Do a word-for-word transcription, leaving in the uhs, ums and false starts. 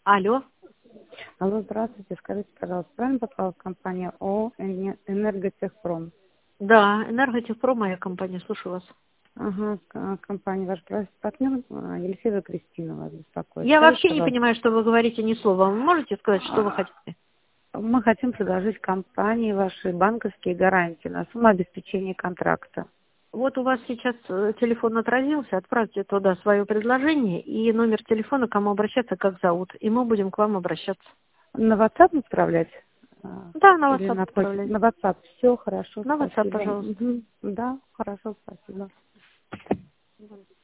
Алло. Алло, здравствуйте. Скажите, пожалуйста, правильно попала в компанию ООО «Энерготехпром»? Да, Энерготехпром, моя компания, слушаю вас. Ага, к- компания ваш партнер Елисеева Кристина вас беспокоит. Я Скажите, вообще не пожалуйста, понимаю, что вы говорите ни слова. Вы можете сказать, что вы а, хотите? мы хотим предложить компании ваши банковские гарантии на сумму обеспечения контракта. Вот у вас сейчас э, телефон отразился, отправьте туда свое предложение и номер телефона, кому обращаться, как зовут, и мы будем к вам обращаться. На WhatsApp отправлять? А, Да, на Или WhatsApp на почту? отправляйте. На WhatsApp. Все хорошо, На WhatsApp, спасибо. пожалуйста. Мгм. Да, хорошо, спасибо.